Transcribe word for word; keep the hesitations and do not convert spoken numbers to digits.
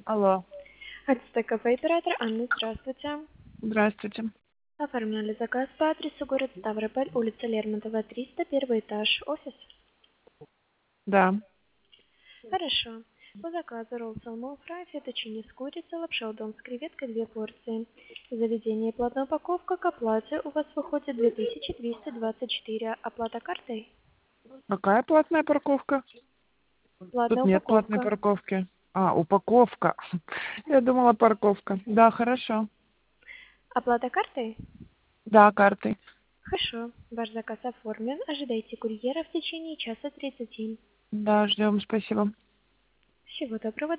Алло, Ацтек кафе оператор Анна, здравствуйте. здравствуйте. Оформляли заказ по адресу город Ставрополь, улица Лермонтова, триста, первый этаж, офис. Да. Хорошо. По заказу ролл салмон фрай, феточини с курицей, лапша удон с креветкой, две порции. Заведение платная упаковка к оплате у вас выходит две тысячи двести двадцать четыре. Оплата картой? Какая платная парковка? Тут Платная нет платной упаковка. парковки. А, упаковка. Я думала парковка. Да, хорошо. Оплата картой? Да, картой. Хорошо. Ваш заказ оформлен. Ожидайте курьера в течение часа тридцати. Да, ждем, спасибо. Всего доброго.